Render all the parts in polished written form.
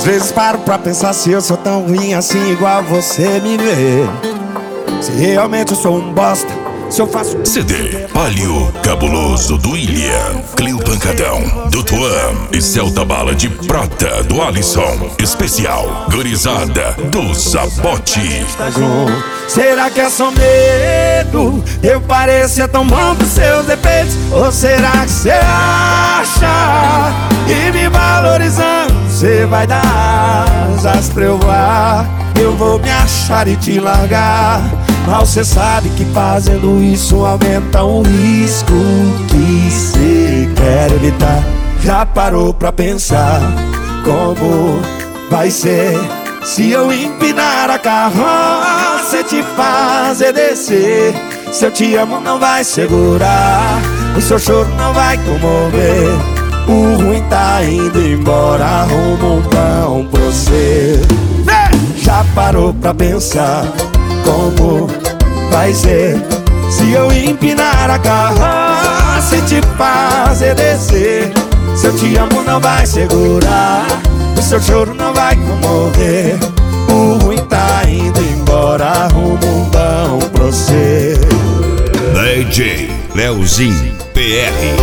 vezes paro pra pensar se eu sou tão ruim assim igual você me vê. Se realmente eu sou um bosta, se eu faço CD Palio Cabuloso do William, Cleo Pancadão do Tuan e Celta Bala de Prata do Alisson. Especial Gurizada do Zabote. Será que é só medo? Eu parecia tão bom pros seus defeitos. Ou será que você acha que me valorizando você vai dar asas pra eu voar? Eu vou me achar e te largar. Mal cê sabe que fazendo isso aumenta o risco que cê quer evitar. Já parou pra pensar como vai ser se eu empinar a carroça e te fazer descer? Se eu te amo não vai segurar, o seu choro não vai comover. O ruim tá indo embora, arruma um pão pra você. Já parou pra pensar como vai ser se eu empinar a carroça e te fazer descer? Se eu te amo não vai segurar, o seu choro não vai comover. O ruim tá indo embora, arruma um pão pra você. DJ Leozinho PR.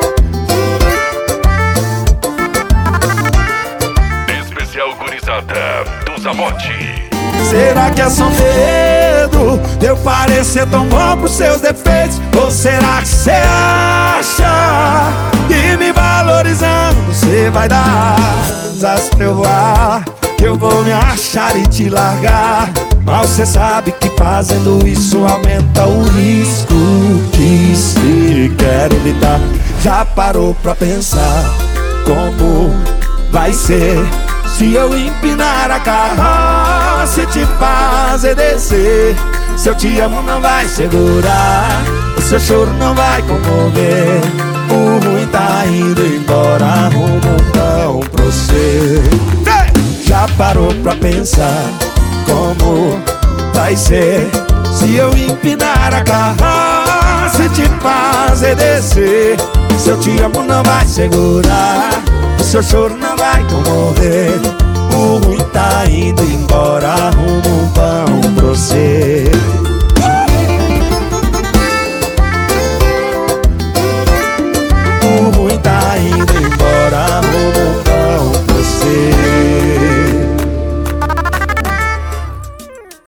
Especial Gurizada do Zabote. Será que é só medo de eu parecer tão bom pros seus defeitos? Ou será que você acha que me valorizando você vai dar asas pra eu voar? Que eu vou me achar e te largar. Mal cê sabe que fazendo isso aumenta o risco que se quer evitar. Já parou pra pensar como vai ser se eu empinar a carroça e te fazer descer? Se eu te amo não vai segurar, o seu choro não vai comover. O ruim tá indo embora, arruma um pão pra você. Já parou pra pensar como vai ser se eu empinar a carroça e te fazer descer? Se eu te amo não vai segurar, o seu choro não vai comover. O ruim tá indo embora, arruma um pão pra você.